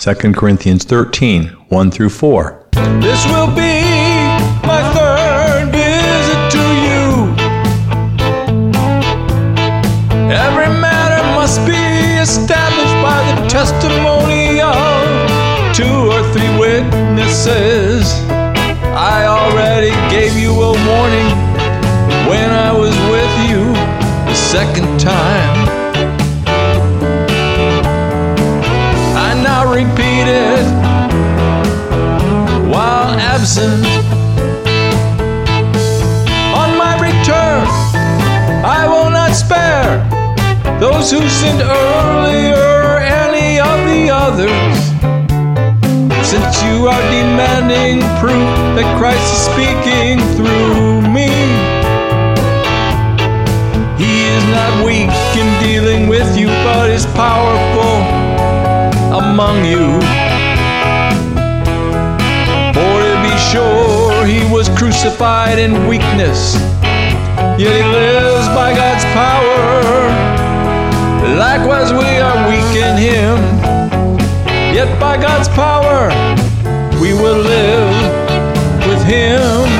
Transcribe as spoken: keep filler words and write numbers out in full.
Second Corinthians thirteen, one through four. This will be my third visit to you. Every matter must be established by the testimony of two or three witnesses. I already gave you a warning when I was with you the second time. I now repeat it while absent. On my return, I will not spare those who sinned earlier, any of the others. Since you are demanding proof that Christ is speaking through me, He is not weak in dealing with you, but is powerful among you. For to be sure, He was crucified in weakness, yet He lives by God's power. Likewise we are weak in Him, yet by God's power we will live with Him.